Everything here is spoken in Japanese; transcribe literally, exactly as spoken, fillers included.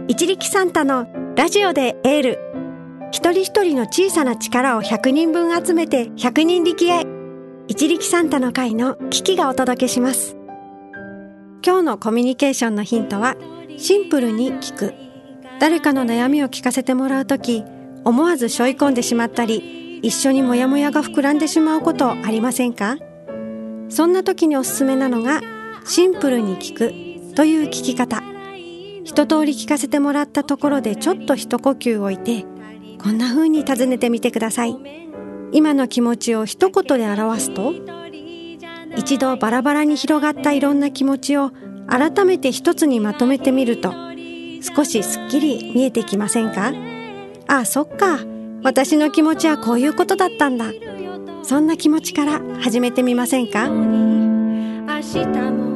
一力サンタのラジオでエール。一人一人の小さな力をひゃくにんぶん集めてひゃくにん力へ。一力サンタの会のキキがお届けします。今日のコミュニケーションのヒントは、シンプルに聞く。誰かの悩みを聞かせてもらうとき、思わず背負い込んでしまったり、一緒にモヤモヤが膨らんでしまうことありませんか？そんな時におすすめなのが、シンプルに聞くという聞き方。一通り聞かせてもらったところでちょっと一呼吸置いて、こんな風に尋ねてみてください。今の気持ちを一言で表すと、一度バラバラに広がったいろんな気持ちを改めて一つにまとめてみると、少しすっきり見えてきませんか？ああ、そっか。私の気持ちはこういうことだったんだ。そんな気持ちから始めてみませんか？明日も